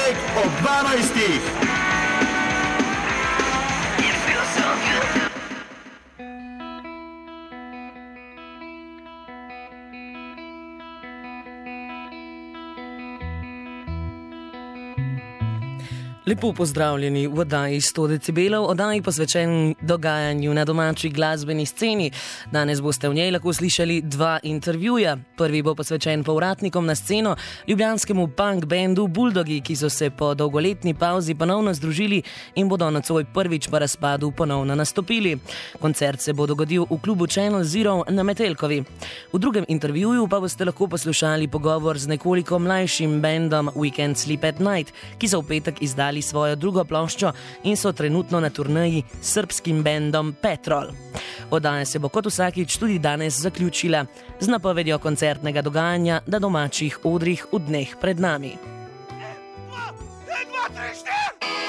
Ponedeljek ob 12. Lepo pozdravljeni v oddaji 100 decibelov, oddaji posvečen dogajanju na domači glasbeni sceni. Danes boste v njej lahko slišali dva intervjuja. Prvi bo posvečen povratnikom na sceno, ljubljanskemu punk bandu Buldogi, ki so se po dolgoletni pauzi ponovno združili in bodo nocoj prvič po razpadu ponovno nastopili. Koncert se bo dogodil v klubu Channel Zero na Metelkovi. V drugem intervjuju pa boste lahko poslušali pogovor z nekoliko mlajšim bandom Weekend Sleep at Night, ki so v petek izdali svojo drugo ploščo in so trenutno na turneji s srbskim bandom Petrol. Oddaja se bo kot vsakič tudi danes zaključila z napovedjo koncertnega dogajanja na domačih odrih v dneh pred nami. 1, 2, 3, 4!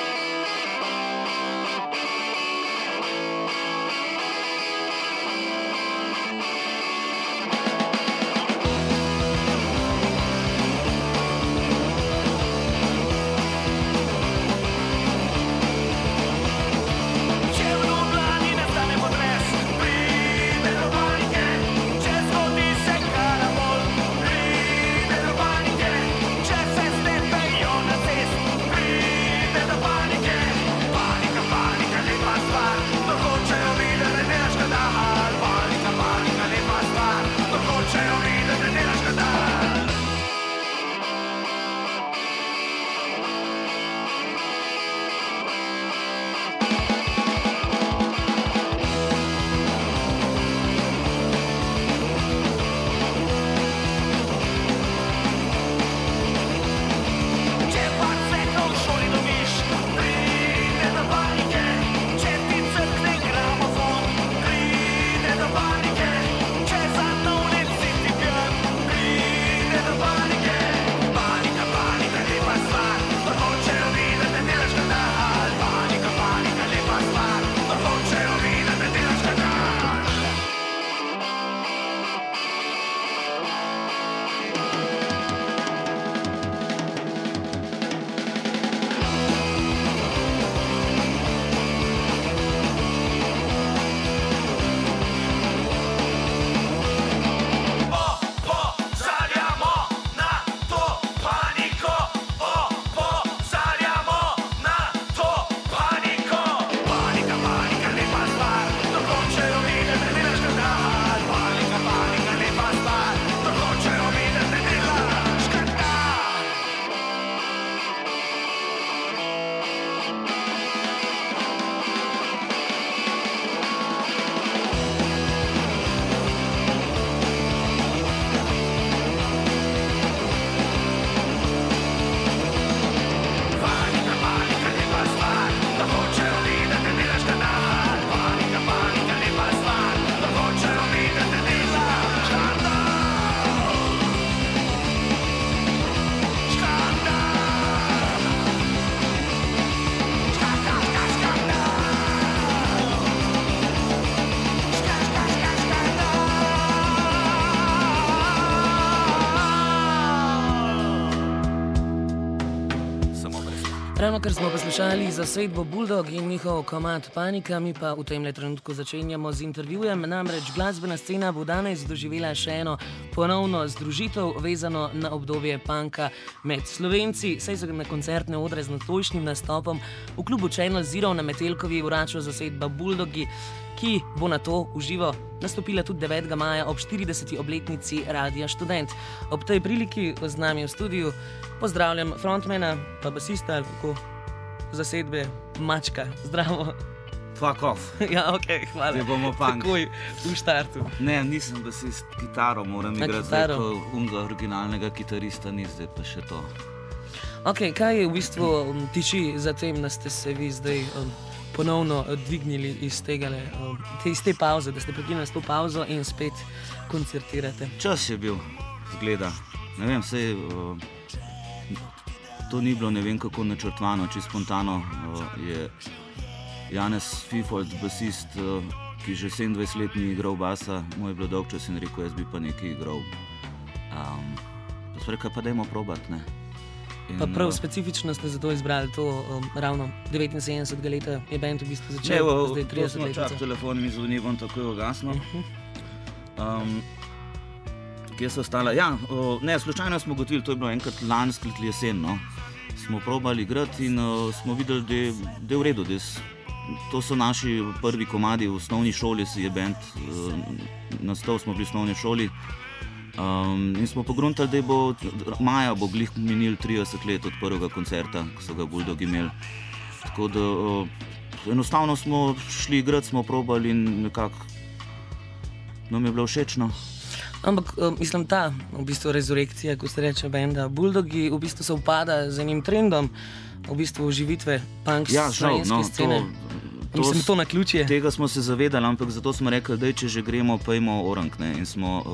Ravno kar smo poslušali za zasedbo Buldog in njihov komad Panika, mi pa v tem trenutku začenjamo z intervjujem. Namreč glasbena scena bo danes doživela še eno ponovno združitev, vezano na obdobje punka med Slovenci. Saj so na koncertne odre z nocojšnjim nastopom v klubu Channel Zero na Metelkovi vrača zasedba Buldogi, ki bo na to v živo nastopila tudi 9. maja ob 40. obletnici Radia Študent. Ob tej priliki z nami v studiu pozdravljam frontmana pa basista kako zasedbe Mačka. Zdravo. Fuck off. Ja, ok, hvala. Zdaj bomo punk. Takoj v štartu. Ne, nisem basist, kitaro moram igrati, zdaj ko unga originalnega kitarista ni, zdaj pa še to. Ok, kaj je v bistvu tiči za tem, da ste se vi zdaj ponovno dvignili iz te pauze, da ste prekinili s to pauzo in spet koncertirate? Čas je bil, zgleda. Ne vem, sej to ni bilo ne vem kako načrtovano, čisto spontano. Je Janez Fifold, basist, ki že 27 let ni igral basa, mu je bilo dolg čas in rekel, jaz bi pa nekaj igral. Pa smo rekli, pa dajmo probat, ne. Pa prav specifično ste zato izbrali to ravno 79. leta je band v bistvu začel, zdaj 30 let. Čak telefon mi zvoni, bom takoj ugasnil. Kje so ostala? Ja, slučajno smo gotovili, to je bilo enkrat lansko jesen, no. Smo probali igrati in smo videli, da je v redu. To so naši prvi komadi v osnovni šoli, si je band nastal, smo bili v osnovni šoli. In smo pogruntali, da maja bo glih minil 30 let od prvega koncerta, ko so ga Bulldogi imeli. Tako da enostavno smo šli igrati, smo probali in nekako nam je bilo všečno. Ampak mislim, ta v bistvu rezurekcija, ko se reče benda Bulldogi, v bistvu se upada z enim trendom, v bistvu oživitve punk slovenske scene. Mislim, to naključje. Tega smo se zavedali, ampak zato smo rekli, da če že gremo, pojmo orang, ne. In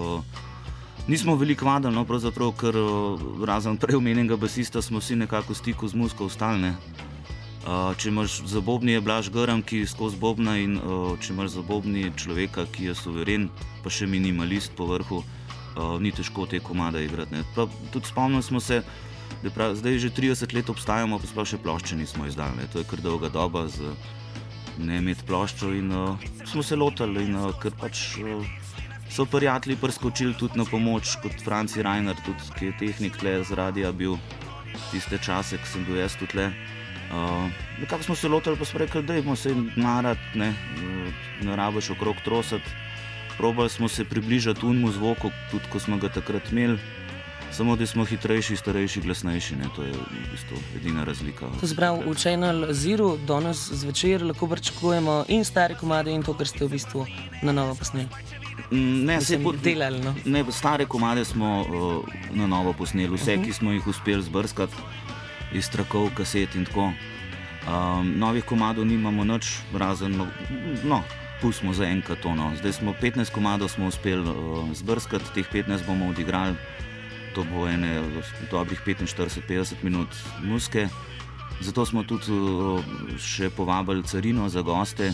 nismo veliko vadili, no, pravzaprav, ker razen prej omenjenega basista smo vsi nekako v stiku z muziko ostali, ne. Če imaš za bobni je Blaž Grm, ki skozi bobna, in če imaš za bobni človeka, ki je suveren, pa še minimalist po vrhu, ni težko te komade igrati, ne. Pa tudi spomnili smo se, da zdaj že 30 let obstajamo, pa sploh še plošče nismo izdali, ne. To je kar dolga doba z ne imeti ploščo in smo se lotali, in ker pač so prijatelji priskočili tudi na pomoč, kot Franci Reiner, tudi, ki je tehnik tle z radia bil tiste čase, ko sem bil jaz tudi tle. Nekako smo se lotili, pa smo rekli, dajmo se narati, ne rabiš okrog trosati. Probali smo se približati unmu zvoku, tudi ko smo ga takrat imeli, samo da smo hitrejši, starejši, glasnejši, ne, to je v bistvu edina razlika. To se pravi, v Channel Zero danes zvečer lahko pričakujemo in stare komade in to, kar ste v bistvu na novo posneli. Ne, delali, no? Ne, stare komade smo na novo posneli, vse, ki smo jih uspeli zbrskati iz trakov, kaset in tako. Novih komadov nimamo nič, razen, pustimo za enkrat to, no. Zdaj smo 15 komadov smo uspeli zbrskati, teh 15 bomo odigrali, to bo ene dobrih 45-50 minut muzike. Zato smo tudi še povabili Carino za goste,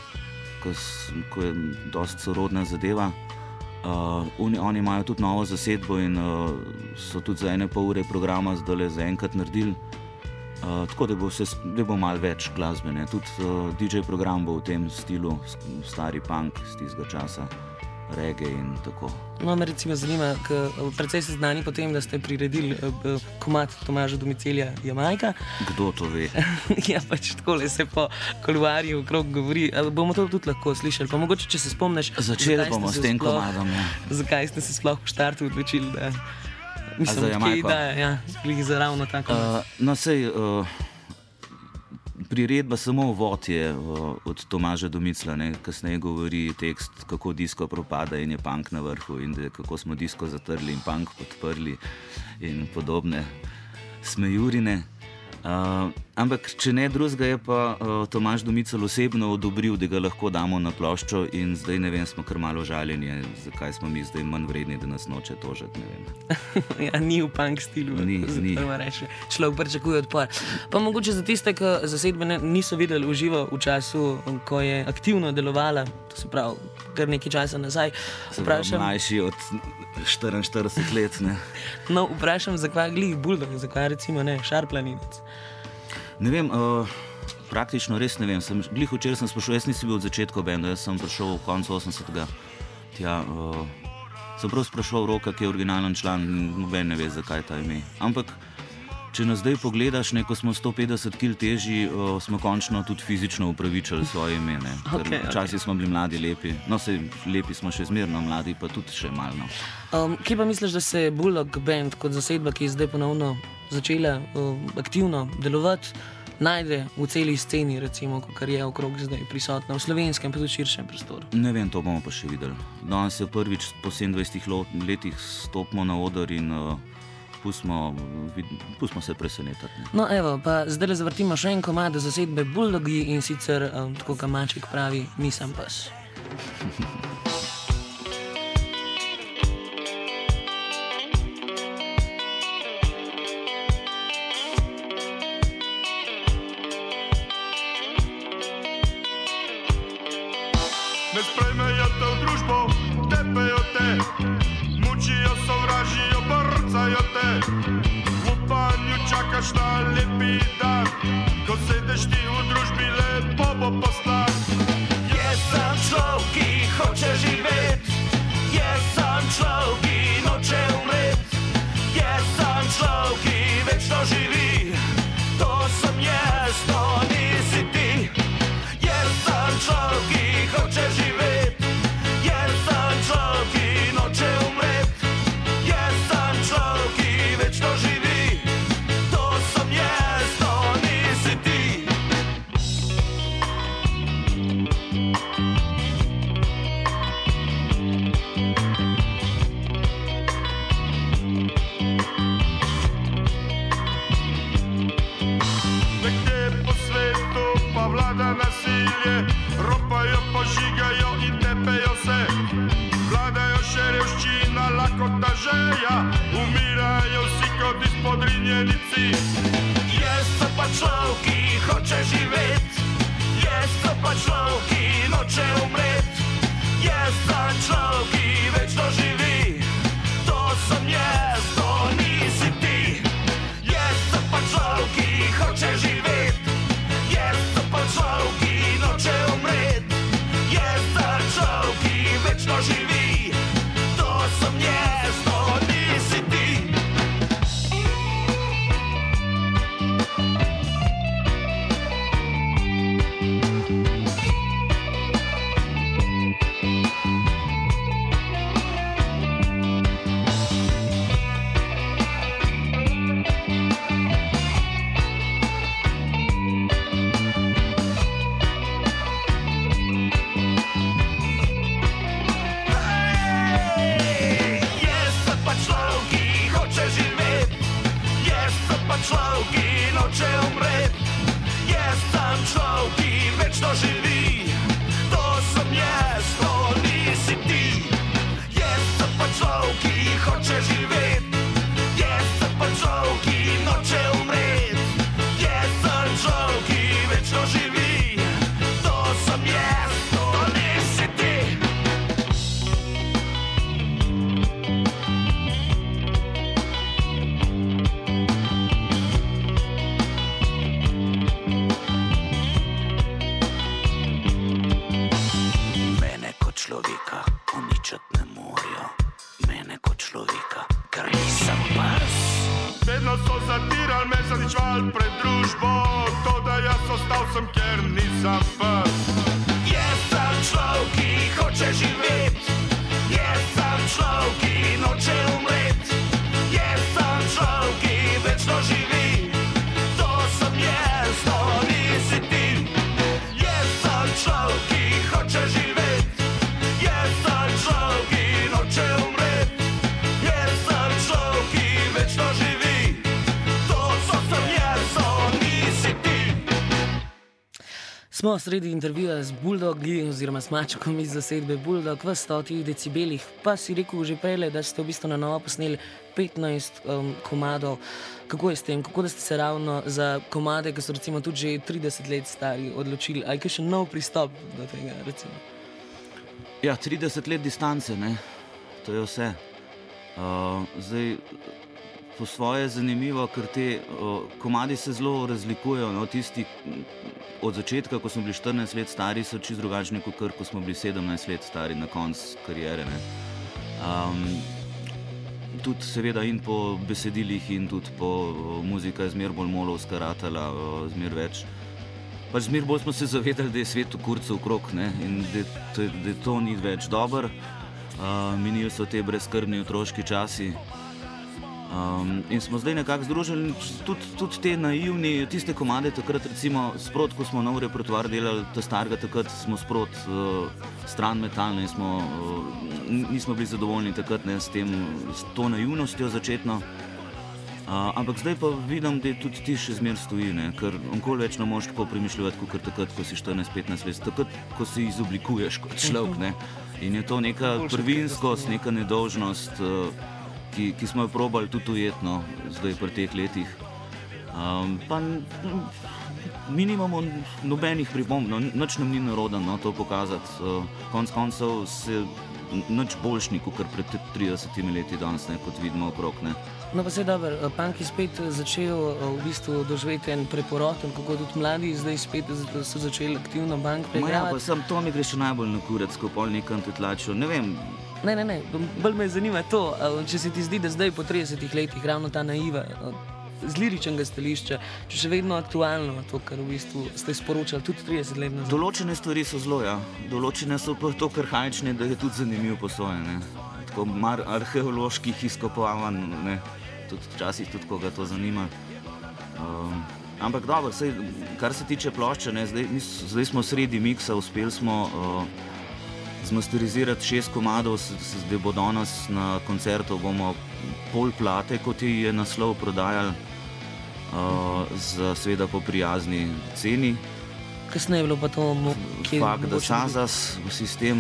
ko je dosti sorodna zadeva. Oni imajo tudi novo zasedbo in so tudi za 1,5 ure programa zdaj za enkrat naredili. Tako da bo malo več glasbe, ne. Tudi DJ program bo v tem stilu, stari punk iz tistega časa, reggae in tako. No, me recimo zanima, ker precej ste znani po tem, da ste priredili komad Tomaža Domicilija Jamajka. Kdo to ve? Ja, pač takole se po kuluarju okrog govori. Bomo to tudi lahko slišali, pa mogoče, če se spomniš... Začeli bomo s tem komadom, ja. Zakaj ste se sploh v štartu odločili, da... Za Jamajko? Ja, glih za ravno tako. No, sej, priredba samo uvod je od Tomaža Domicla, ne. Kasneje govori tekst, kako disko propada in je punk na vrhu in kako smo disko zatrli in punk podprli in podobne smejurine. Ampak, če ne drugega, je pa Tomaž Domicel osebno odobril, da ga lahko damo na ploščo in zdaj, ne vem, smo kar malo žaljeni, zakaj smo mi zdaj manj vredni, da nas noče tožiti, ne vem. Ja, ni v punk stilu. Ni. Človek pričakuje odpor. Pa mogoče za tiste, ki zasedbe niso videli v živo v času, ko je aktivno delovala, to se pravi, kar nekaj časa nazaj. Mlajši od 44 let, ne. No, vprašam, zakaj glih Bulldog, zakaj recimo ne Šarplaninec? Ne vem, praktično res ne vem. Glih včeraj sem sprašal, jaz nisem bil od začetka benda, jaz sem prišel v koncu 80. Tja, sem prav sprašal Roka, ki je originalen član, noben ne ve, zakaj ta ime. Ampak, če nas zdaj pogledaš, ne, ko smo 150 kg težji, smo končno tudi fizično upravičili svoje ime, ne. Včasih smo bili mladi lepi, no, sej lepi smo še zmerno, mladi pa tudi še malo, no. Kje pa misliš, da se Bulldog band kot zasedba, ki je zdaj ponovno začela aktivno delovati, najde v celi sceni, recimo, kar je okrog zdaj prisotna v slovenskem, pa tudi širšem prostoru? Ne vem, to bomo pa še videli. Danes je prvič po 27 letih stopimo na oder in pustimo se presenetati. No, evo, pa zdaj zavrtimo še en komad zasedbe Bulldogi in sicer, tako kot Maček pravi, nisem pes. Ne sprejmejo te v družbo, tepejo te, mučijo, sovražijo, brcajo te. V upanju čakajo kakšna lepi dan, ko sedeš ti v družbi, lepo bo poslan. Jaz sem človek, ki hoče živeti, jaz sem človek, ki noče umreti, jaz sem človek, ki večno živi, to sem jaz, to nisi ti. Jaz sem človek, ki hoče živeti, jaz sem človek, ki noče umreti, jaz sem človek, ki večno živi, to sem jaz, to nisi ti. Nekje po svetu pa vlada nasilje, ropajo, požigajo in tepejo se. Vladajo še revščina, lakota, žeja, umirajo vsi kot izpodrinjenici. Jaz sem pa človek, ki hoče živeti, jaz sem pa človek, ki noče umreti, jaz sem človek, ki večno živi, to sem jaz, to nisi ti. Jaz sem pa človek, ki hoče živeti, jaz sem pa človek, ki noče umreti, jaz sem človek, ki večno živi, to sem jaz, to nisi ti. Jaz sem pa človek, ki hoče živeti, jaz sem pa človek, ki noče umreti, jaz sem človek, ki večno živi, to sem jaz, to nisi ti. Jaz sem pa človek, ki hoče živeti, jaz sem pa človek, ki noče umreti, jaz sem človek, ki večno živi, to sem jaz, to nisi ti. Mene kot človeka uničiti ne morejo, mene kot človeka, ker nisem pes. Vedno so zatirali me, zaničevali pred družbo, to da jaz ostal sem, ker nisem pes. Jaz sem človek, ki hoče živeti, jaz sem človek, ki noče umreti, jaz sem človek, ki večno živi, to sem jaz, to nisi ti. Jaz sem človek, ki hoče živeti, jaz sem človek, ki noče umreti, jaz sem človek, ki večno živi, to sem jaz, to nisi ti. Smo sredi intervjuja z Bulldogi oziroma s mačkom iz zasedbe Bulldog v 100 decibelih, pa si rekel že prej, da ste v bistvu na novo posneli 15 komadov. Kako je s tem? Kako da ste se ravno za komade, ki so recimo tudi že 30 let stari, odločili? Ali je še nov pristop do tega, recimo? Ja, 30 let distance, ne? To je vse. Zdaj, po svoje je zanimivo, ker te komadi se zelo razlikujejo. No? Tisti od začetka, ko smo bili 14 let stari, so čisto drugačni, kot ko smo bili 17 let stari na koncu kariere. Ne? Tudi seveda in po besedilih in tudi po muzika je zmer bolj molovska ratala, zmer več. Pač zmer bolj smo se zavedali, da je svet v kurcu okrog, ne? In da to ni več dobro. Minili so te brezskrbni otroški časi. In smo zdaj nekako združili tudi te naivni, tiste komade takrat, recimo, sprot, ko smo nov repertoar delali, ta starega takrat smo sprot stran metalne in nismo bili zadovoljni takrat, ne, s to naivnostjo začetno. Ampak zdaj pa vidim, da tudi ti še zmer stoji, ne, ker onkoli več ne moš tako premišljati, kot takrat, ko si 14-15 let, takrat, ko se izoblikuješ kot človek, ne. In je to neka prvinskost, neka nedolžnost, ki smo jo probali tudi ujetno zdaj pri teh letih. Pa mi nimamo nobenih pripomb, no, nič nam ni narodno, no, to pokazati. Konec koncev se nič boljšni, kot pred 30 leti danes, ne, kot vidimo okrog. Ne. No pa se dobro, punk je spet začel v bistvu doživeti en preporod, kako tudi mladi zdaj spet so začeli aktivno punk preigravati. Ja, to mi gre še najbolj na kurec, ko pol nekam te tlačijo, ne vem. Ne, bolj me zanima to, če se ti zdi, da zdaj po 30 letih ravno ta naiva, z liričnega stališča, če še vedno aktualno to, kar v bistvu ste sporočali tudi 30 let nazaj. Določene stvari so zelo, ja. Določene so pa to arhaične, da je tudi zanimivo posojene. Tako mar arheoloških izkopavanj, ne. Tudi včasih tudi koga to zanima. Ampak dobro, kar se tiče plošče, ne, zdaj smo sredi miksa, uspeli smo zmasterizirati 6 komadov, zdaj bo danes na koncertu bomo pol plate, kot je naslov prodajali, seveda po prijazni ceni. Kasneje je bilo pa to... Fakt, da Sazas v sistem.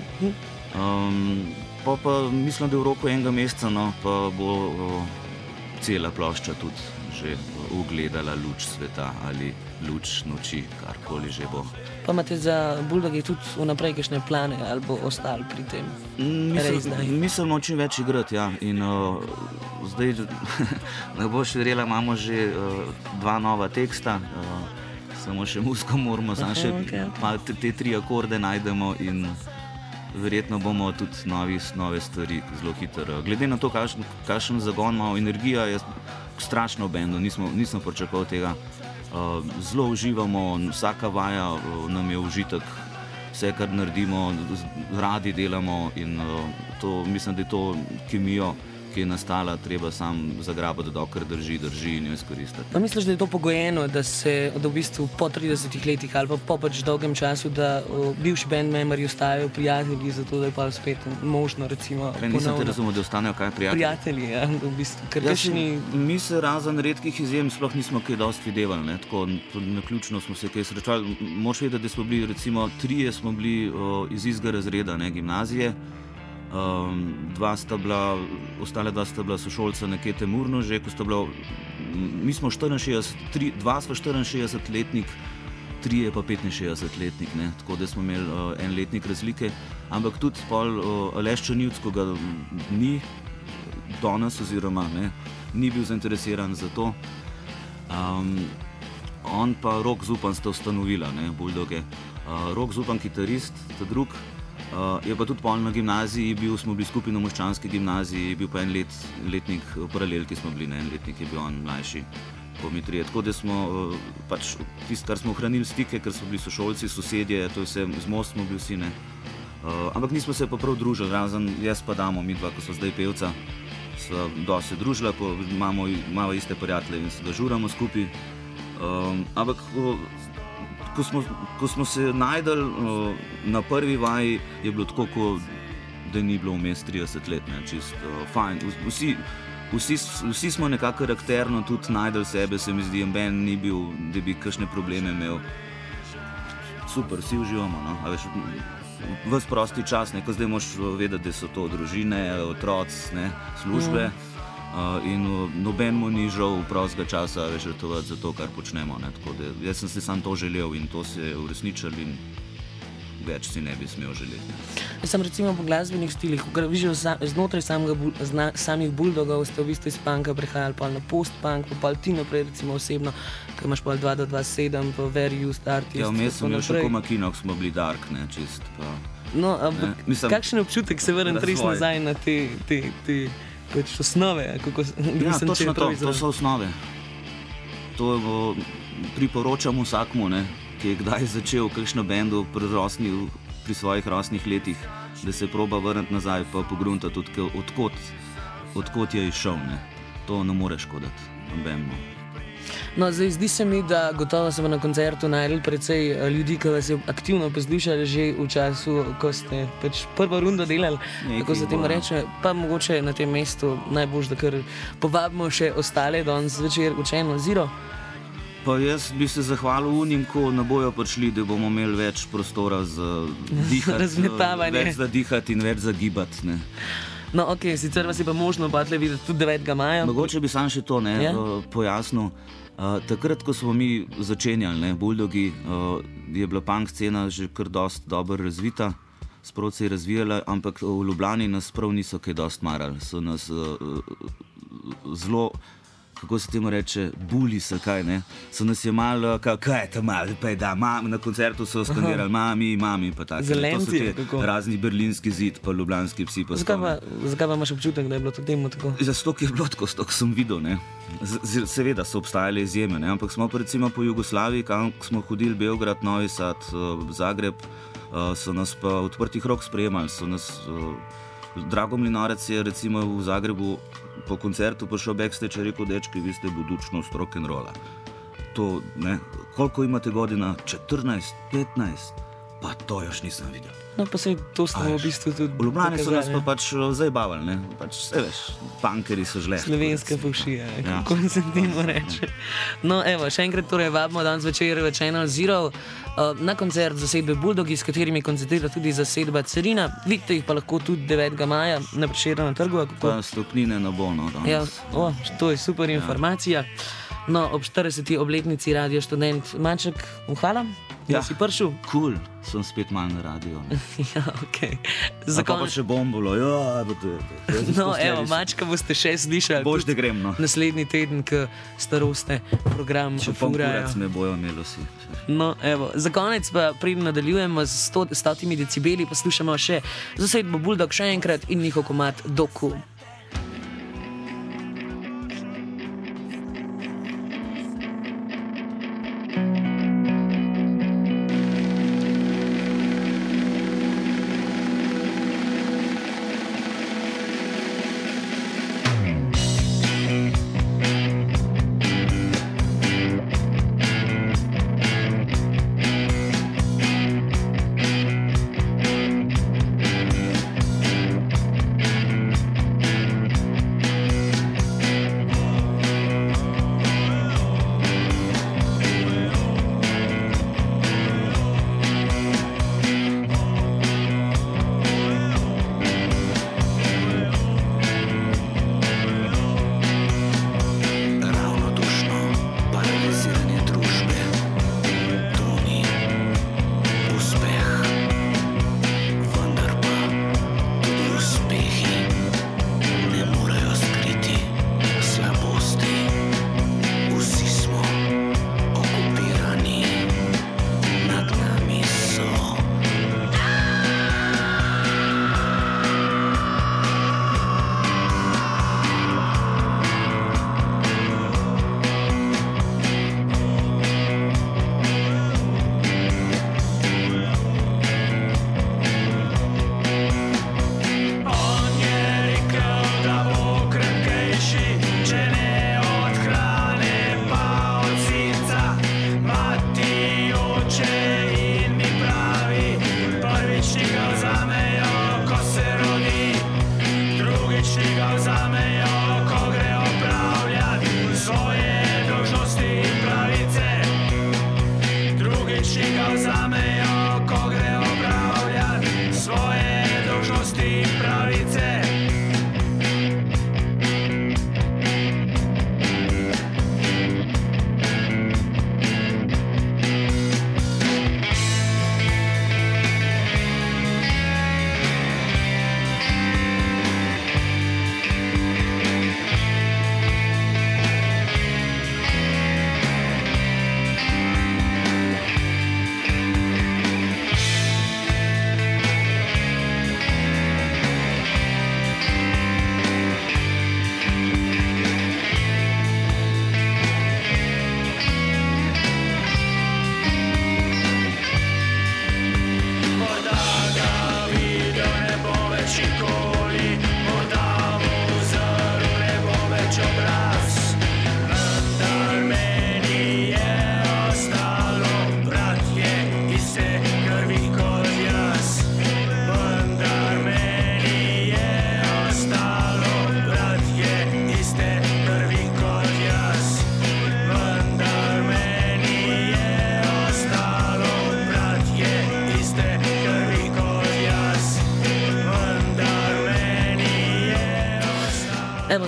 Pa mislim, da v roku enega meseca, no, pa bo cela plošča tudi že ugledala luč sveta ali luč noči, karkoli že bo. Pa imate za Bulldogi tudi vnaprej kakšne plane ali bo ostali pri tem? Mislimo čim več igrati, ja. In zdaj, ne boš verjela, imamo že 2 nova teksta, samo še muziko moramo, pa te 3 akorde najdemo in verjetno bomo tudi nove stvari zelo hitro. Glede na to, kakšen zagon ima energija, je strašno v bendu, nismo pričakovali tega. Zelo uživamo, vsaka vaja nam je užitek, vse, kar naredimo, radi delamo in mislim, da je to kemijo, ki je nastala, treba sam zagrabati, dokler drži in jo izkoristiti. Pa misliš, da je to pogojeno, da v bistvu po 30 letih ali pa po pač dolgem času, da bivši bandmemberi ostajajo prijatelji, zato da je pa spet možno recimo ponovno... Nisem te razumel, da ostanejo kaj prijatelji? Prijatelji, ja, v bistvu. Mi se razen redkih izjem sploh nismo kaj dosti videvali, ne, tako naključno smo se kaj srečali. Moš vedeti, da smo bili recimo 3 smo bili iz istega razreda, ne, gimnazije. Ostale 2 sta bila sošolca nekje Temurno, že ko sta bila, mi smo 2 smo 64-letnik, 3 pa 65-letnik, ne, tako da smo imeli en letnik razlike, ampak tudi pol Aleš Črnivc, ko ga ni danes oziroma ne, ni bil zainteresiran za to. On pa Rok Zupan sta ustanovila, ne, Bulldoge. Rok Zupan, kitarist, ta drug. Je pa tudi pol na gimnaziji, smo bili skupaj na Moščanski gimnaziji, bil pa en letnik paralelki smo bili, ne, en letnik je bil on mlajši, po mi 3. Tako da smo pač tisto, kar smo ohranili stike, ker smo bili sošolci, sosedje, to je vse, z Most smo bili vsi, ne. Ampak nismo se pa prav družili, razen jaz pa Damo, midva, ko so zdaj pevca, sva dosti družila, imamo iste prijatelje in se dožuramo skupaj. Ampak ko smo se najdeli na prvi vaji, je bilo tako, da ni bilo vmes 30 let, ne, čist fajn. Vsi smo nekako karakterno tudi najdeli sebe, se mi zdi, ben ni bil, da bi kakšne probleme imel. Super, vsi uživamo, no, a veš, ves prosti čas, ne, ko zdaj moš vedeti, da so to družine, otroci, ne, službe. In nobenemu ni žal prostega časa več žrtvovati za to, kar počnemo. Ne? Tako da jaz sem si sam to želel in to se je uresničilo in več si ne bi smel želeti. Jaz sem recimo po glasbenih stilih, znotraj samih Bulldogov ste v bistvu iz punka prehajali pa na post-punk, pa ti naprej recimo osebno, ko imaš pa 2-2-7, pa Very Used Artist. Ja, vmes sem še Komakinok, smo bili dark, ne, čist. Pa, no, ampak kakšen občutek se vrnem res nazaj na te pač osnove, kako ja, točno to so osnove. To priporočam vsakmu, ne, ki je kdaj začel kakšno bendu pri svojih rosnih letih, da se proba vrniti nazaj pa pogruntati tudi odkot je izšel, ne. To ne more škoditi, nobenemu. No, zdaj zdi se mi, da gotovo se bo na koncertu najdel precej ljudi, ki vas je aktivno poslušali že v času, ko ste pač prvo rundo delali, tako se temu reče, pa mogoče na tem mestu najbolj, da kar povabimo še ostale danes zvečer v Channel Zero. Pa jaz bi se zahvalil unim, ko ne bojo prišli, da bomo imeli več prostora za dihati, več za dihati in več za gibati, ne. No, ok, sicer vas je pa možno batle videti tudi 9. maja. Mogoče bi sam še to, ne, pojasnil. Takrat, ko smo mi začenjali, ne, Bulldogi, je bila punk scena že kar dosti dobro razvita. sproti se je razvijala, ampak v Ljubljani nas prav niso kaj dost marali. So nas zelo, kako se temu reče, bulis, kaj ne. So nas je malo, kaj je tam malo, pa je da, na koncertu so skandirali mami, pa tako. Zelenci, kako? Razni berlinski zid, pa ljubljanski psi. Zakaj pa imaš občutek, da je bilo to temu tako? Zato je bilo tako, ko sem videl, ne. Seveda so obstajale izjeme, ne? Ampak smo pa recimo po Jugoslaviji, kam smo hodili Beograd, Novi Sad, Zagreb, so nas pa odprtih rok sprejemali, so nas... Drago Mlinorec je recimo v Zagrebu po koncertu prišel backstage in rekel, dečki, vi ste budućnost rock'n'rolla. To, ne, koliko imate godina? 14, 15? Pa to još nisem videl. No, pa sej to smo v bistvu tudi v Ljubljani so nas pokazali, pa pač zajebavali, ne. Pač, vse veš, punkeri so žlehti. slovenska fušija, kako se temu reče. No, evo, še enkrat torej vabimo danes večer v Channel Zero na koncert zasedbe Buldogi, s katerimi koncertira tudi zasedba Carina. Vidite jih pa lahko tudi 9. maja na Prešernovem trgu. Pa stopnine na Bono. Ja, to je super informacija. No, ob 40. obletnici Radio Študent. Maček, hvala, da si prišel. Cool, sem spet malo na radio. Ja, okej. Pa še bombolo, No, evo, Mačka boste še slišali. Boš, da grem, no. Naslednji teden, ko staroste program Če pa kurac me bojo imeli vsi. No, evo, za konec pa preden nadaljujemo z 100 decibeli, poslušamo še zasedbo Buldog še enkrat in njihov komad Doku.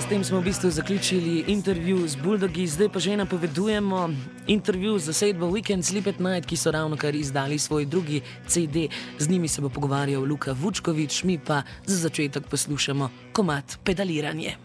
tem smo v bistvu zaključili intervju z Bulldogi, zdaj pa že napovedujemo intervju z zasedbo Weekend Sleep at Night, ki so ravnokar izdali svoj drugi CD. Z njimi se bo pogovarjal Luka Vučković, mi pa za začetek poslušamo komad Pedaliranje.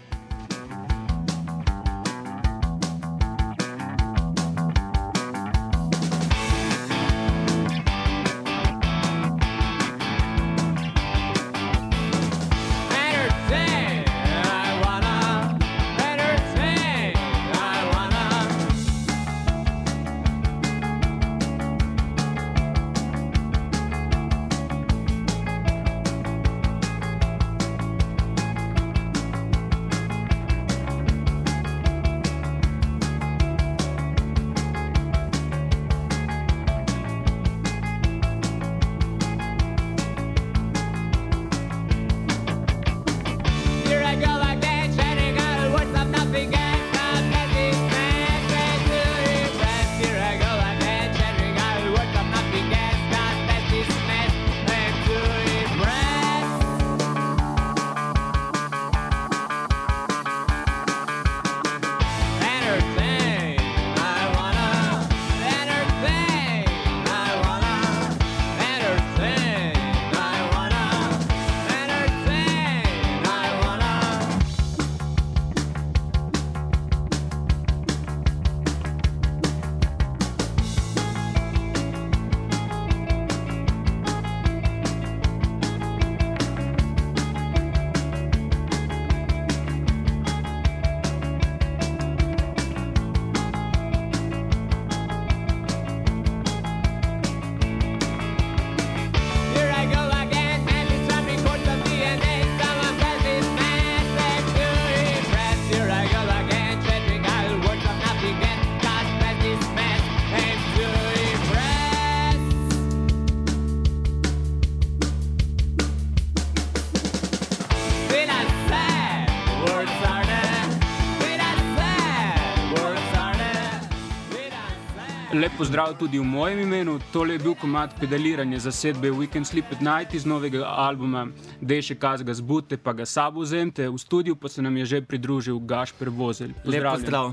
Lep pozdrav tudi v mojem imenu. Tole je bil komad Pedaliranje zasedbe Weekend Sleep at Night iz novega albuma Dejše kaz ga zbudite pa ga sabo vzemte. V studiu pa se nam je že pridružil Gašper Vozelj. Lep pozdrav.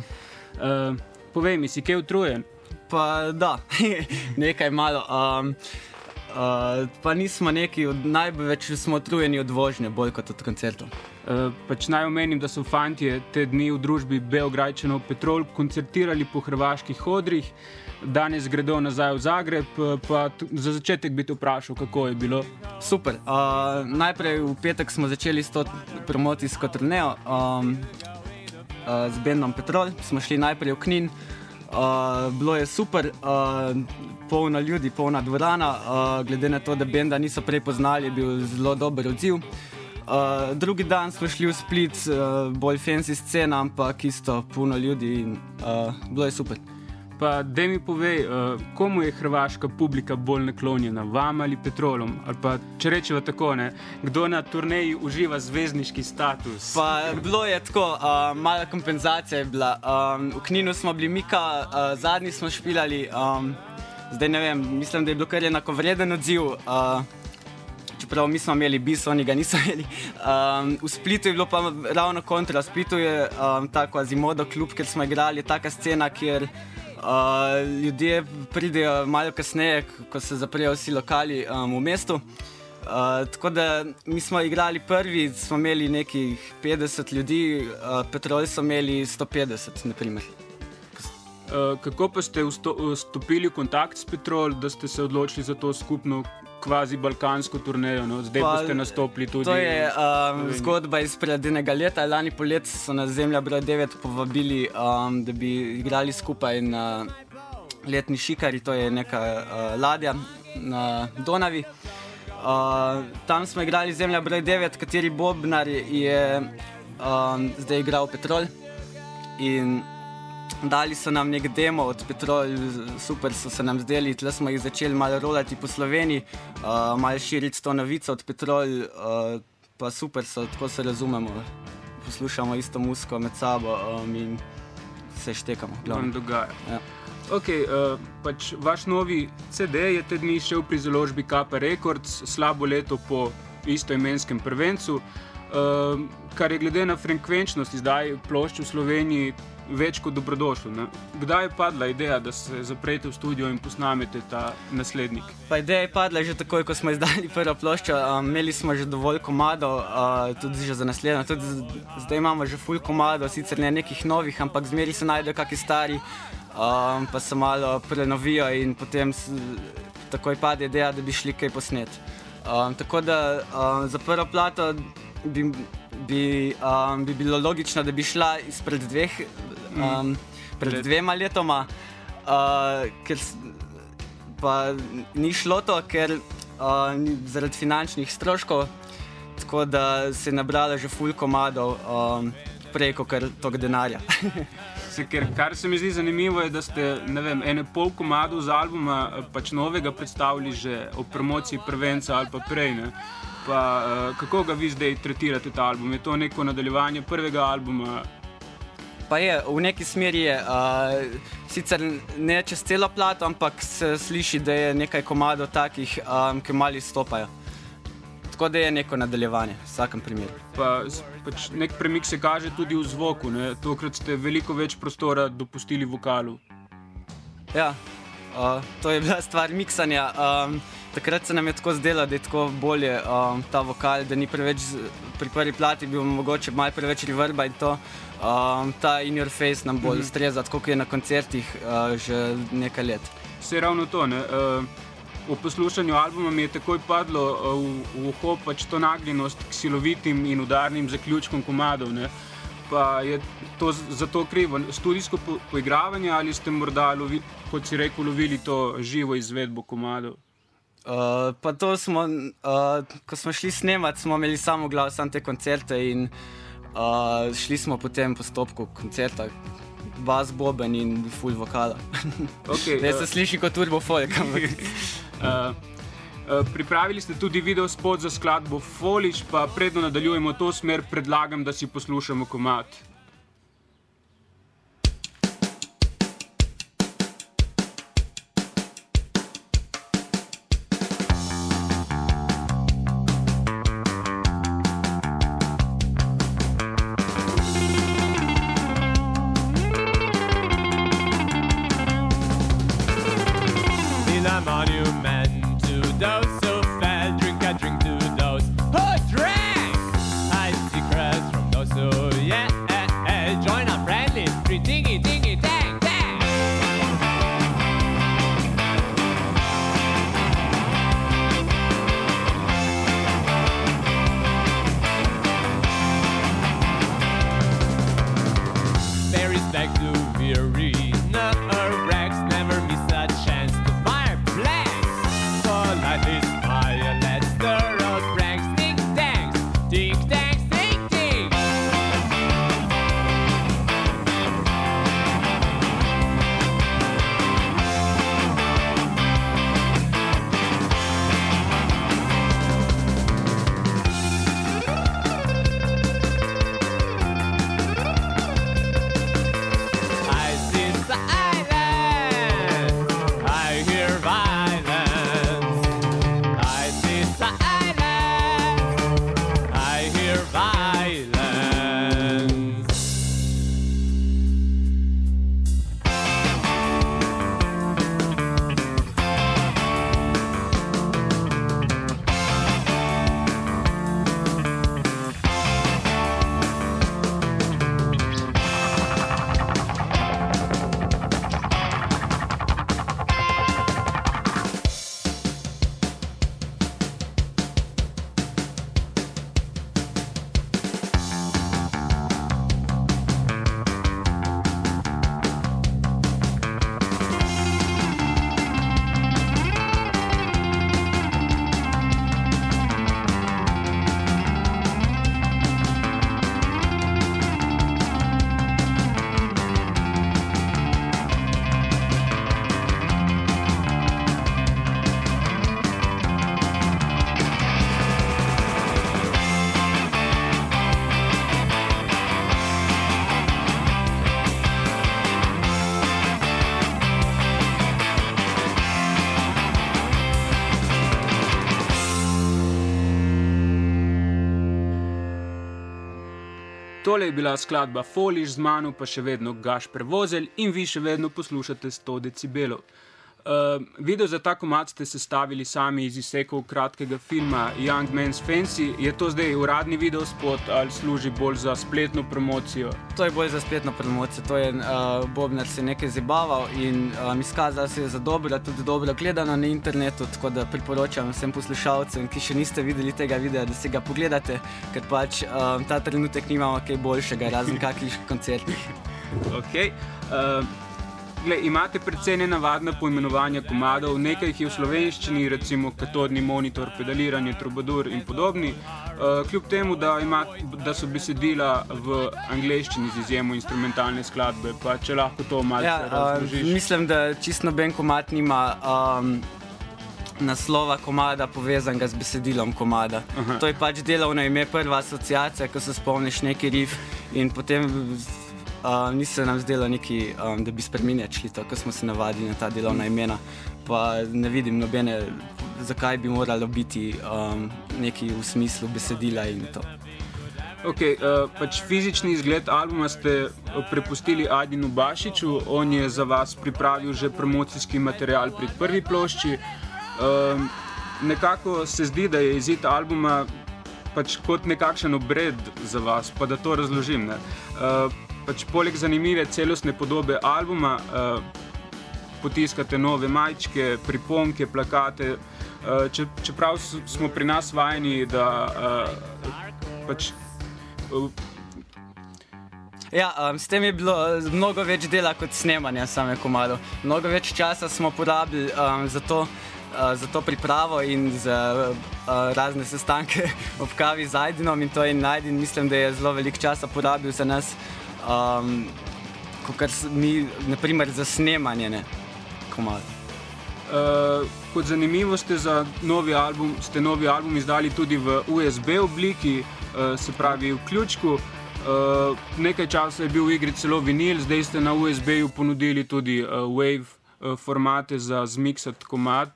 Povej mi, si kaj utrujen? Pa da, nekaj malo. Pa nismo neki, največ smo utrujeni od vožnje, bolj kot od koncertov. Pač naj omenim, da so fantje te dni v družbi Beograjčanov Petrol koncertirali po hrvaških odrih. Danes gredo nazaj v Zagreb, pa za začetek bi te vprašal, kako je bilo. Super. Najprej v petek smo začeli s to promocijsko turnejo z bendom Petrol. Smo šli najprej v Knin. Bilo je super, polno ljudi, polna dvorana. Glede na to, da benda niso prej poznali, je bil zelo dober odziv. Drugi dan smo šli v Split, bolj fancy scena, ampak isto puno ljudi in bilo je super. Pa daj mi povej, komu je hrvaška publika bolj naklonjena, vam ali Petrolom? Ali pa, če rečeva tako, ne, kdo na turneji uživa zvezdniški status? Pa bilo je tako, mala kompenzacija je bila. V Kninu smo bili Mika, zadnji smo špilali, zdaj ne vem, mislim, da je bilo kar enakovreden odziv. Čeprav mi smo imeli bis, oni ga niso imeli. V Splitu je bilo pa ravno kontra. V Splitu je tako Azimodo klub, kjer smo igrali, taka scena, kjer ljudje pridejo malo kasneje, ko se zaprejo vsi lokali v mestu. Tako da mi smo igrali prvi, smo imeli nekih 50 ljudi, Petrol so imeli 150, naprimer. Kako pa ste vstopili v kontakt s Petrol, da ste se odločili za to skupno kvazi balkansko turnejo, no? Zdaj pa ste nastopili tudi... To je zgodba izpred enega leta. Lani polet so nas Zemlja broj 9 povabili, da bi igrali skupaj na letni Šikari, to je neka ladja na Donavi. Tam smo igrali Zemlja broj 9, kateri bobnar je zdaj igral Petrol in dali so nam nek demo od Petrol, super so se nam zdeli, tle smo jih začeli malo rolati po Sloveniji, malo širiti to novico od Petrol, pa super so, tako se razumemo, poslušamo isto muziko med sabo in se štekamo. Vam dogaja. Ja. Ok, pač vaš novi CD je te dni šel pri založbi Kappa Records, slabo leto po istoimenskem prvencu. kar je glede na frekvenčnost izdaj plošč v Sloveniji več kot dobrodošlo. Ne? Kdaj je padla ideja, da se zaprete v studio in posnamete ta naslednik? Pa ideja je padla že takoj, ko smo izdali prvo ploščo. Imeli smo že dovolj komadov, tudi že za naslednjo. Zdaj imamo že full komadov, sicer ne nekih novih, ampak zmeri se najdejo kakšni stari, pa se malo prenovijo in potem takoj pade ideja, da bi šli kaj posnet. Tako da za prvo plato bi bilo logično, da bi šla izpred dvema letoma, ker pa ni šlo to, ker zaradi finančnih stroškov, tako da se je nabrala že full komadov prej kot toliko denarja. Kar se mi zdi zanimivo je, da ste, ne vem, 1,5 komadov z albuma pač novega predstavili že o promociji prvenca ali pa prej, ne? Pa kako ga vi zdaj tretirate ta album? Je to neko nadaljevanje prvega albuma? Pa je, v neki smeri je, sicer ne čez celo plato, ampak se sliši, da je nekaj komadov takih, ki malo izstopajo. Tako da je neko nadaljevanje, v vsakem primeru. Pač nek premik se kaže tudi v zvoku, ne? Tokrat ste veliko več prostora dopustili vokalu. Ja, to je bila stvar miksanja. Takrat se nam je tako zdelo, da je tako bolje ta vokal, da ni preveč, pri prvi plati bil mogoče malo preveč reverba in to. Ta In Your Face nam bolj ustreza, tako kot je na koncertih že nekaj let. Se ravno to, ne? V poslušanju albuma mi je takoj padlo v uho pač to nagnjenost k silovitim in udarnim zaključkom komadov, ne? Pa je to zato krivo studijsko poigravanje ali ste morda, kot si rekel, lovili to živo izvedbo komadov? Pa to smo, ko smo šli snemati, smo imeli samo glav, samo te koncerte in šli smo po tem postopku koncerta, bas, boben in full vokala. Okay, da se sliši kot turbo folk. Pripravili ste tudi video spot za skladbo Folič, pa predno nadaljujemo to smer, predlagam, da si poslušamo komad. Never miss a chance to fire blast. So life is Tole je bila skladba Foliš, z mano pa še vedno Gašper Vozelj in vi še vedno poslušate 100 decibelov. Video za ta komad ste sestavili sami iz izsekov kratkega filma Young Man's Fancy. Je to zdaj uradni videospot ali služi bolj za spletno promocijo? To je bolj za spletno promocijo. To je Bobnar se nekaj zabaval in izkazal se je za dobro, tudi dobro gledano na internetu, tako da priporočam vsem poslušalcem, ki še niste videli tega videa, da si ga pogledate, ker pač ta trenutek nimamo kaj boljšega, razen kakih koncertnih. Okay. Imate precej nenavadna poimenovanja komadov, nekaj jih je v slovenščini, recimo Katodni monitor, Pedaliranje, Trubadur in podobni. Kljub temu, da so besedila v angleščini z izjemo instrumentalne skladbe, pa če lahko to malce razložiš. Mislim, da čisto noben komad nima naslova komada povezanega z besedilom komada. Aha. To je pač delovno ime, prva asociacija, ko se spomniš neki riff in potem ni se nam zdelo neki, da bi spreminjali to, ko smo se navadili na ta delovna imena, pa ne vidim nobene, zakaj bi moralo biti neki v smislu besedila in to. Ok, pač fizični izgled albuma ste prepustili Adinu Bašiču, on je za vas pripravil že promocijski material pri prvi plošči. Nekako se zdi, da je izid albuma pač kot nekakšen obred za vas, pa da to razložim, ne. Pač poleg zanimive celostne podobe albuma potiskate nove majčke, priponke, plakate, čeprav smo pri nas vajeni, da pač... s tem je bilo mnogo več dela kot snemanja same komado. Mnogo več časa smo porabili za to pripravo in za razne sestanke ob kavi z Ajdinom in to in Ajdin mislim, da je zelo veliko časa porabil za nas, kot mi, naprimer, za snemanje komada. Kot zanimivo ste novi album izdali tudi v USB obliki, se pravi v ključku. Nekaj časa je bil v igri celo vinil, zdaj ste na USB-ju ponudili tudi Wave formate za zmiksat komad.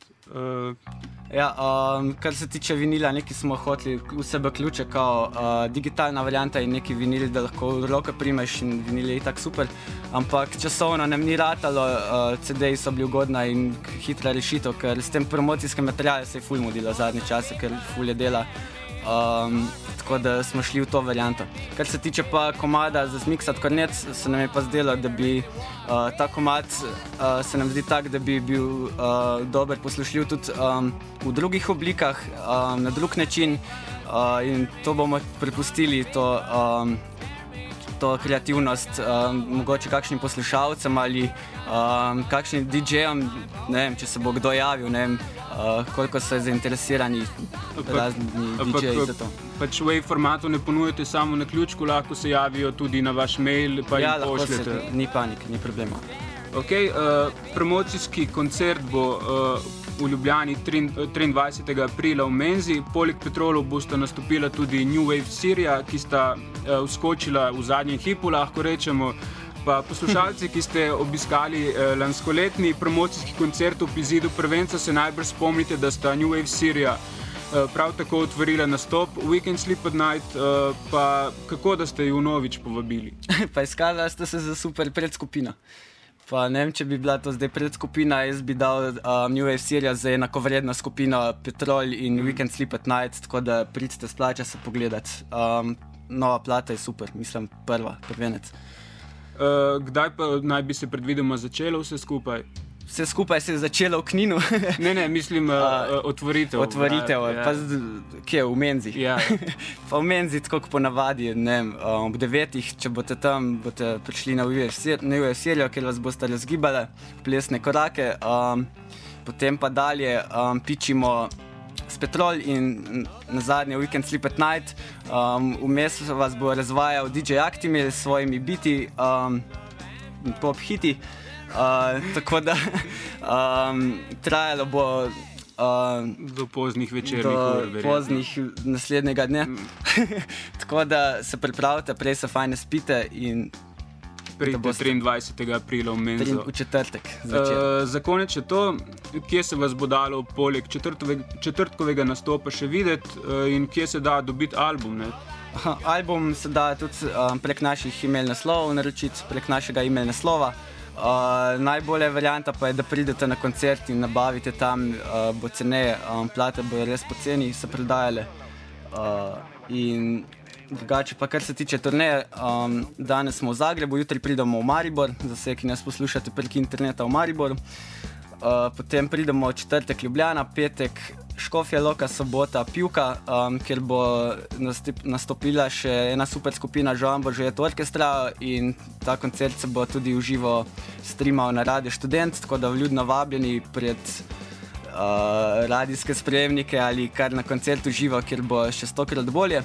Kar se tiče vinila, neki smo hoteli vsebe ključe kao digitalna varianta in neki vinil, da lahko v roke primeš in vinil je itak super, ampak časovno nam ni ratalo, CD-ji so bili ugodna in hitra rešitev, ker s tem promocijskim materialom se je ful mudilo zadnje čase, ker ful je dela, tako da smo šli v to varianto. Kar se tiče pa komada za zmiksat kornet, se nam je pa zdelo, da bi ta komad se nam zdi tak, da bi bil dober poslušljiv tudi v drugih oblikah, na drug način in to bomo prepustili to kreativnost mogoče kakšnim poslušalcem ali kakšnim DJ-jem, ne vem, če se bo kdo javil, ne vem, koliko so zainteresirani razni DJ-ji za to. Pač v Wave formatu ne ponujete samo na ključku, lahko se javijo tudi na vaš mail, pa jim pošljete. Ja, ni panik, ni problema. Ok, promocijski koncert bo v Ljubljani 23. aprila v Menzi. Poleg Petrolov bosta nastopila tudi New Wave Syria, ki sta vskočila v zadnjem hipu, lahko rečemo. Pa poslušalci, ki ste obiskali lanskoletni promocijski koncert v izidu prvenca, se najbrž spomnite, da sta New Wave Syria prav tako otvorila nastop Weekend Sleep at Night, pa kako da ste ju novič povabili? Pa iskala ste se za super predskupino. Pa ne vem, če bi bila to zdaj predskupina, jaz bi dal New Wave Syria za enakovredno skupino Petrol in Weekend Sleep at Night, tako da pridite, splača se pogledati. Nova plata je super, mislim, prvenec. Kdaj pa naj bi se predvidoma začelo vse skupaj? Vse skupaj se je začelo v Kninu. Ne, mislim otvoritev. Otvoritev, pa kje, v Menzi? Ja. Pa v Menzi, tako kot ponavadi, ne vem, ob 9:00, če boste tam, boste prišli na New Wave Syria, kjer vas boste razgibali plesne korake. Potem pa dalje pičimo s Petrol in nazadnje Weekend Sleep at Night. Vmes vas bo razvajal DJ Actimel s svojimi biti in pop hiti. Tako da trajalo bo do poznih večernih ur, do poznih naslednjega dne. Tako da se pripravite, prej se fajn spite in pridite 23. aprila v Menzo. V četrtek zvečer. Za konec še to, kje se vas bo dalo poleg četrtkovega nastopa še videti in kje se da dobiti album, ne? Album se da tudi prek naših email naslovov naročiti, prek našega email naslova. Najbolje varianta pa je, da pridete na koncert in nabavite tam, bo ceneje, plate bojo res poceni se prodajale. In drugače pa, kar se tiče turneje, danes smo v Zagrebu, jutri pridemo v Maribor, za vse, ki nas poslušate prek interneta v Maribor. Potem pridemo v četrtek Ljubljana, petek Škofja Loka, sobota Pivka, kjer bo nastopila še ena super skupina Joan Božet Orkestra in ta koncert se bo tudi v živo streamal na Radio Študent, tako da vljudno vabljeni pred radijske sprejemnike ali kar na koncert v živo, kjer bo še 100-krat bolje.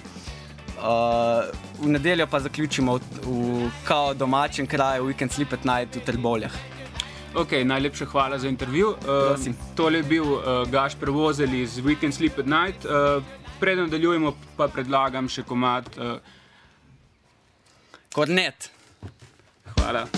V nedeljo pa zaključimo v kao domačem kraju Weekend Sleep at Night v Trbovljah. Ok, najlepša hvala za intervju. Tole je bil Gašper Vozelj iz Weekend Sleep at Night. Preden nadaljujemo, pa predlagam še komad Kornet. Hvala.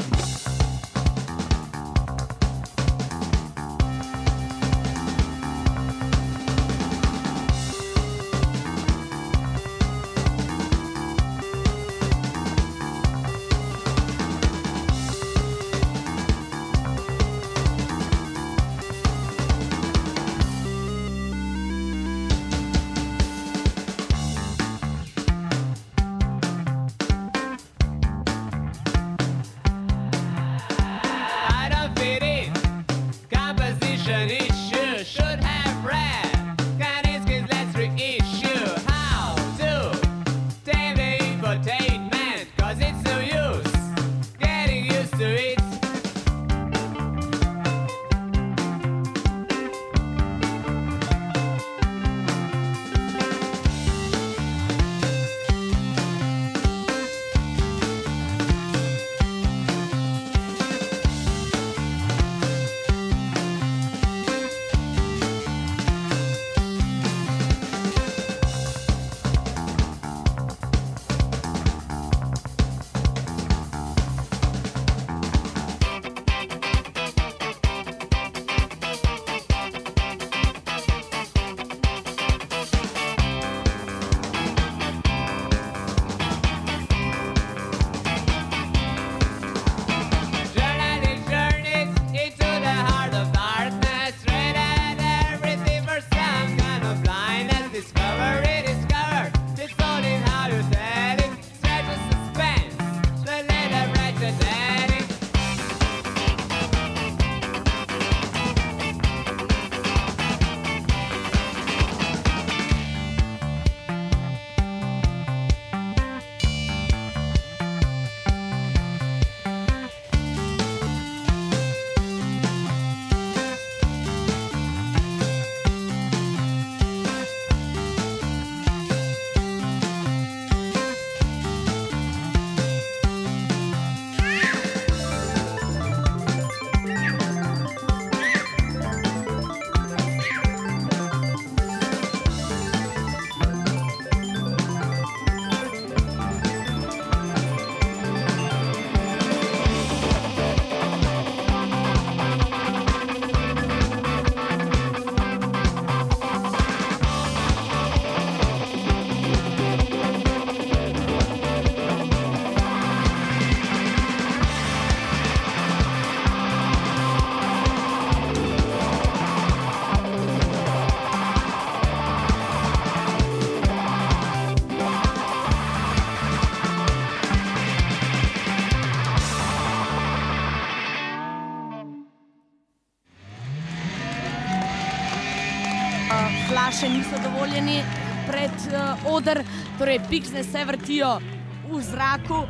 Flaše niso dovoljeni pred oder, torej piksne se vrtijo v zraku.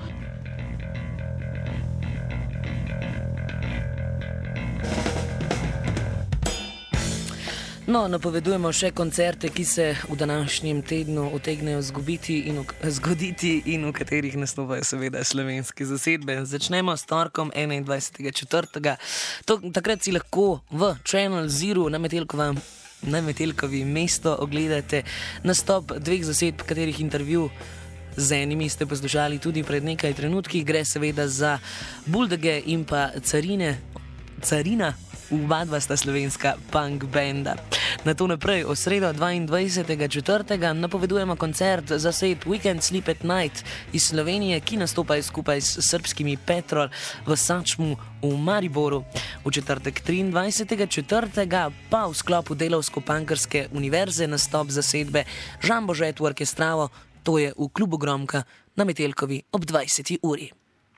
No, napovedujemo še koncerte, ki se v današnjem tednu utegnejo zgoditi in v katerih nastopajo seveda slovenske zasedbe. Začnemo s torkom 21.4. Takrat si lahko v Channel Zero na Metelkovi mesto ogledate nastop dveh zasedb, katerih intervju z enimi ste poslušali tudi pred nekaj trenutki. Gre seveda za Buldege in pa Carina. Oba dva sta slovenska punk benda. Na to naprej, v sredo 22.4. napovedujemo koncert zasedb Weekend Sleep at Night iz Slovenije, ki nastopajo skupaj s srbskimi Petrol v Sačmu v Mariboru. V četrtek 23.4. pa v sklopu Delavsko-Pankrske univerze nastop zasedbe Žan Božet v orkestravo, to je v klubu Gromka na Metelkovi ob 20. uri.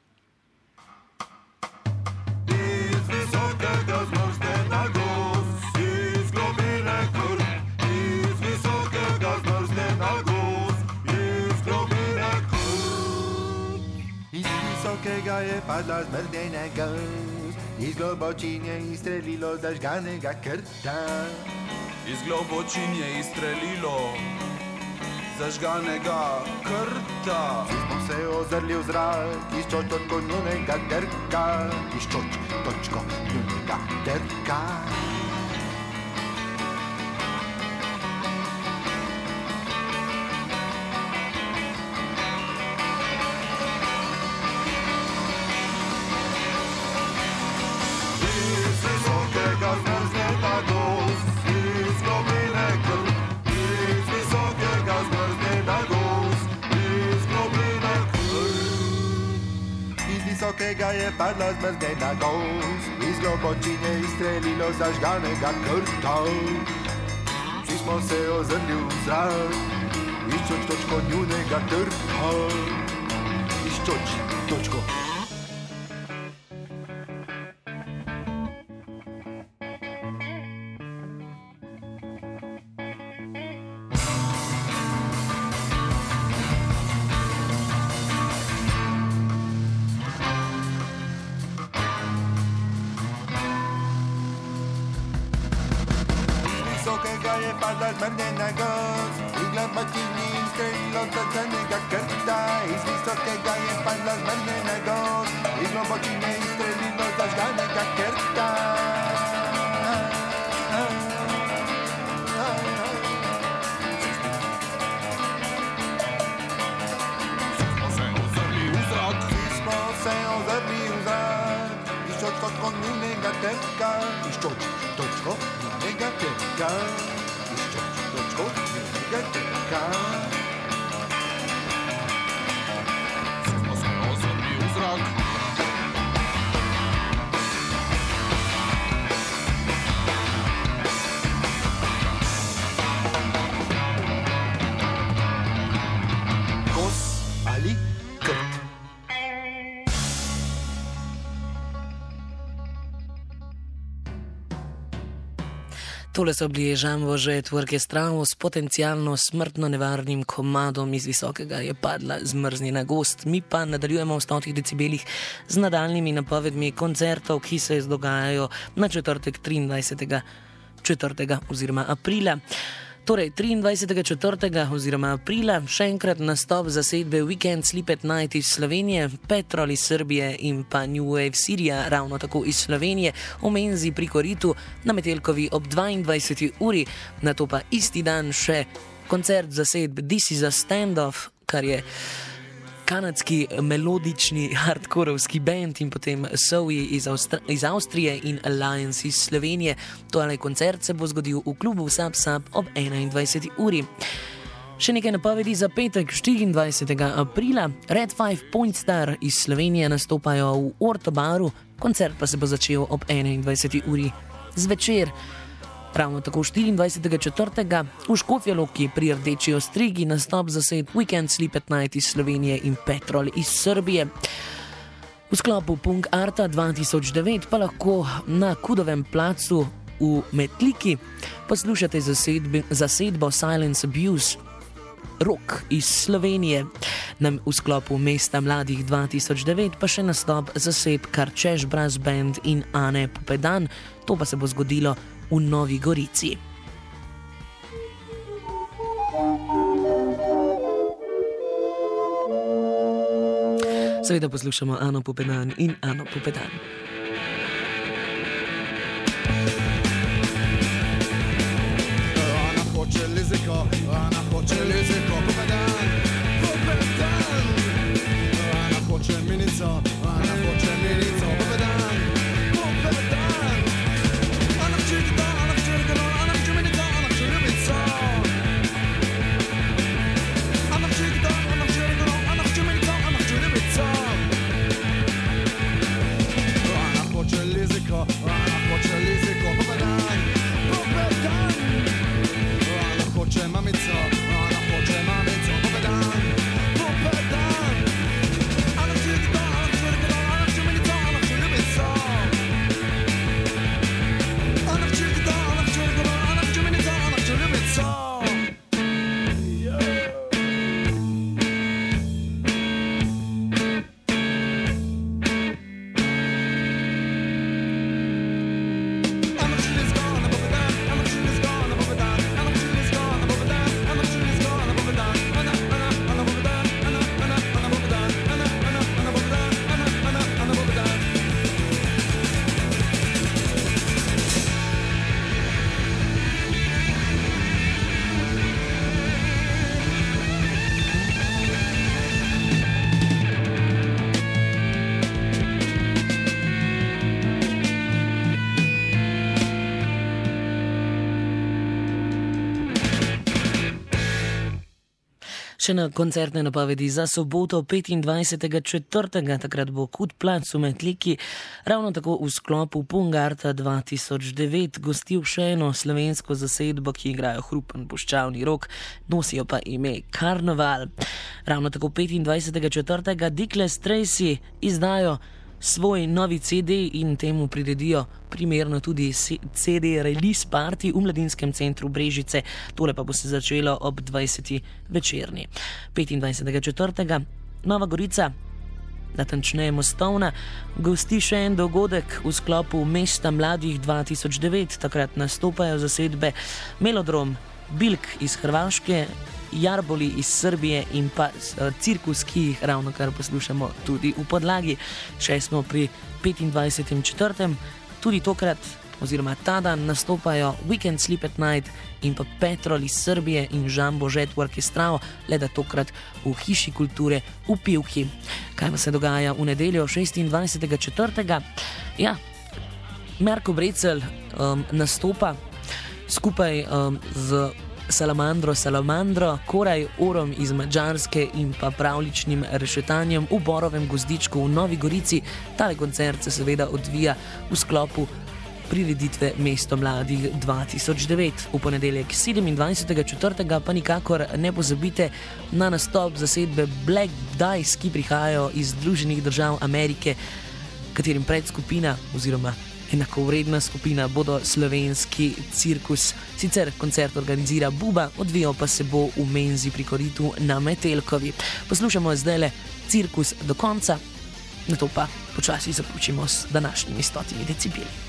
Je padla zmrznenega, iz globočin je izstrelilo zažganega krta. Iz globočin je izstrelilo zažganega krta. Vsi smo se ozrli v zrak, iščoč točko njunega trka, iščoč točko njunega trka. Visokega je padla zmrznena gost, iz globočin je izstrelilo zažganega krta. Vsi smo se ozrli v zrak, iščoč točko njunega trka, iščoč točko. Je padla zmrznena gost, iz globočin je izstrelilo zažganega krta. Iz visokega je padla zmrznena gost, iz globočin je izstrelilo zažganega krta. Smo se ozrli v zrak, iščoč točko njunega trka, iščoč točko njunega trka. smo se ozrli v zrak. Kos ali krt. Tole so bili Žan Božet v orkestravu s potencialno smrtno nevarnim komadom. Iz visokega je padla zmrznjena gost. Mi pa nadaljujemo v 100 decibelih z nadaljnimi napovedmi koncertov, ki se dogajajo na četrtek 23.4. oziroma aprila. Torej, 23.4. oziroma aprila še enkrat nastop zasedbe Weekend Sleep at Night iz Slovenije, Petrol iz Srbije in pa New Wave Sirija ravno tako iz Slovenije v Menzi pri Koritu na Metelkovi ob 22. uri. Na to pa isti dan še koncert zasedbe This is a Standoff, kar je kanadski melodični hardkorovski band, in potem Sowie iz Avstrije in Alliance iz Slovenije. Tole koncert se bo zgodil v klubu Sap Sap ob 21. uri. Še nekaj napovedi za petek 24. aprila. Red 5 Point Star iz Slovenije nastopajo v Ortobaru, koncert pa se bo začel ob 21. uri zvečer. Ravno tako 24.4. v Škofja Loki pri Rdeči ostrigi nastop zasedb Weekend Sleep at Night iz Slovenije in Petrol iz Srbije. V sklopu Punk Arta 2009 pa lahko na Kudovem placu v Metliki poslušate zasedbo Silence Abuse Rock iz Slovenije. V sklopu Mesta mladih 2009 pa še nastop zasedb Karčeš Brass Band in Ane Pupedan. To pa se bo zgodilo v Novi Gorici. Seveda poslušamo Ano Pupedan in Ano Pupedan. Ana hoče liziko, Pupedan, Pupedan. Ana hoče minico, Pupedan, Pupedan. Še na koncertne napovedi za soboto 25.4. Takrat bo Kud plac v Metliki, ravno tako v sklopu Pungarta 2009 gostil še eno slovensko zasedbo, ki igrajo hrupen puščavni rok, nosijo pa ime Karneval. Ravno tako 25.4. Dickless Tracy izdajo svoj novi CD in temu priredijo primerno tudi CD release party v Mladinskem centru Brežice. Tole pa bo se začelo ob 20. večerni. 25.4. Nova Gorica, natančneje Mostovna, gosti še en dogodek v sklopu Mesta mladih 2009. Takrat nastopajo zasedbe Melodrom, Bilk iz Hrvaške, Jarboli iz Srbije in pa Cirkus, ki jih ravno kar poslušamo tudi v podlagi. Še smo pri 25.4. Tudi tokrat oziroma ta dan nastopajo Weekend Sleep at Night in pa Petrol iz Srbije in Žambo Žet v orkestrao, le da tokrat v Hiši kulture v Pivki. Kaj pa se dogaja v nedeljo 26.4.? Ja, Marko Brecelj nastopa skupaj z Salamandro, Koraj Orom iz Madžarske in pa pravličnim Rešetanjem v Borovem gozdičku v Novi Gorici. Tale koncert se seveda odvija v sklopu prireditve Mesto mladih 2009. V ponedeljek 27.4. pa nikakor ne pozabite na nastop zasedbe Black Dice, ki prihajajo iz Združenih držav Amerike, katerim predskupina oziroma enakovredna skupina bodo Slovenski cirkus. Sicer koncert organizira Buba, odvijal pa se bo v menzi pri koritu na Metelkovi. Poslušamo zdajle Cirkus do konca, nato pa počasi zaključimo s današnjimi 100 decibeli.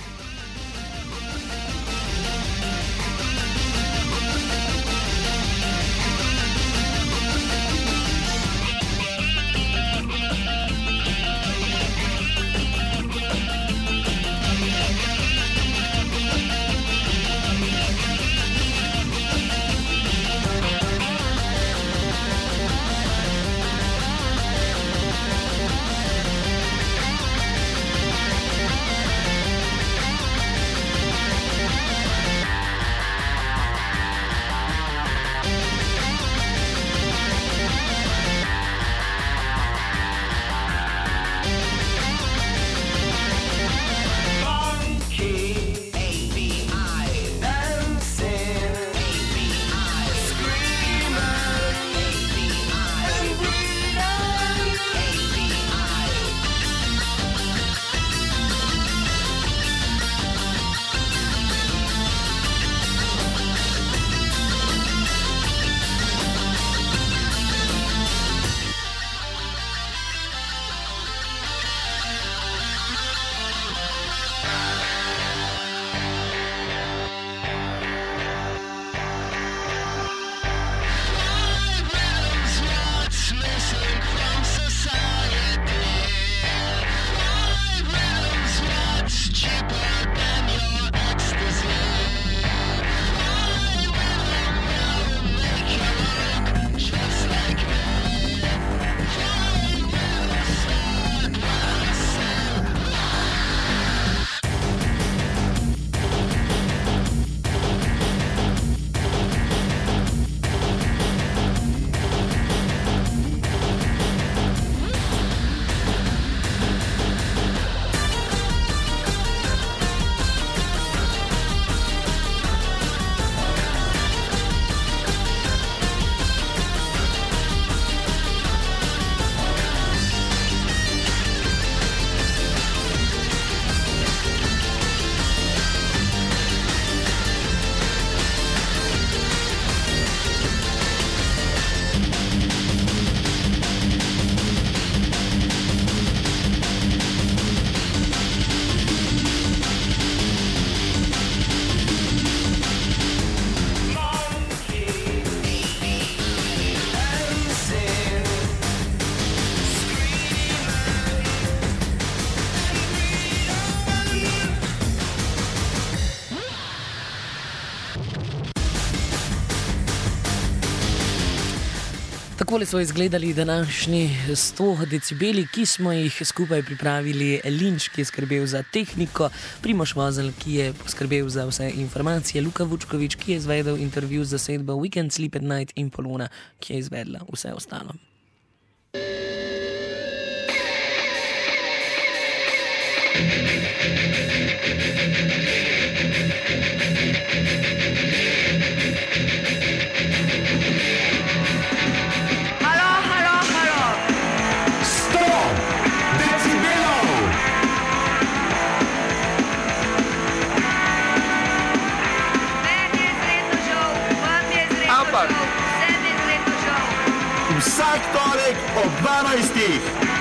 Takole so izgledali današnji 100 decibeli, ki smo jih skupaj pripravili. Linč, ki je skrbel za tehniko, Primož Vozelj, ki je skrbel za vse informacije, Luka Vučkovič, ki je izvedel intervju z zasedbo Weekend Sleep at Night in Polona, ki je izvedla vse ostalo. Vsak torek ob 12.